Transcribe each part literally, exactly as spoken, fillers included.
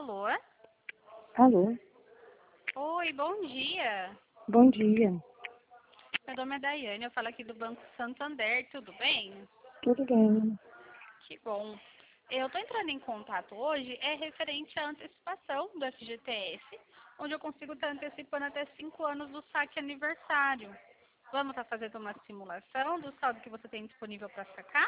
Alô? Alô, Oi, bom dia. bom dia. Meu nome é Daiane, eu falo aqui do Banco Santander, tudo bem? Tudo bem? Que bom. Eu estou entrando em contato hoje, é referente à antecipação do F G T S, onde eu consigo estar antecipando até cinco anos do saque aniversário. Vamos estar fazendo uma simulação do saldo que você tem disponível para sacar?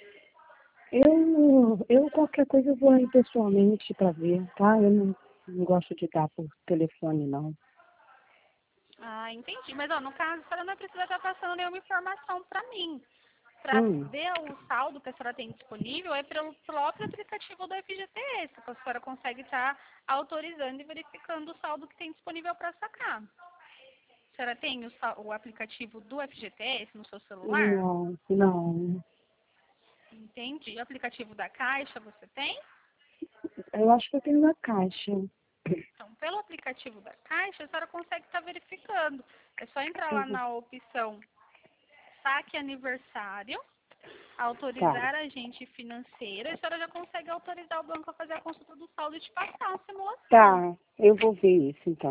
Eu, eu qualquer coisa eu vou aí pessoalmente para ver, tá? Eu não, não gosto de dar por telefone, não. Ah, entendi. Mas, ó, no caso, a senhora não precisa estar passando nenhuma informação para mim. Para Hum, ver o saldo que a senhora tem disponível é pelo próprio aplicativo do F G T S, que a senhora consegue estar autorizando e verificando o saldo que tem disponível para sacar. A senhora tem o, sal- o aplicativo do F G T S no seu celular? não, não. Entende? O aplicativo da Caixa você tem? Eu acho que eu tenho na caixa. Então, pelo aplicativo da Caixa, a senhora consegue estar verificando. É só entrar lá Uhum. na opção Saque Aniversário, Tá, autorizar agente financeiro, e a senhora já consegue autorizar o banco a fazer a consulta do saldo e te passar a simulação. tá. Eu vou ver isso então.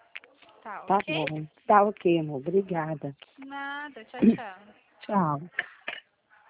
Tá, Tá ok? bom. Tá ok, amor. Obrigada. Nada, tchau, tchau. Tchau.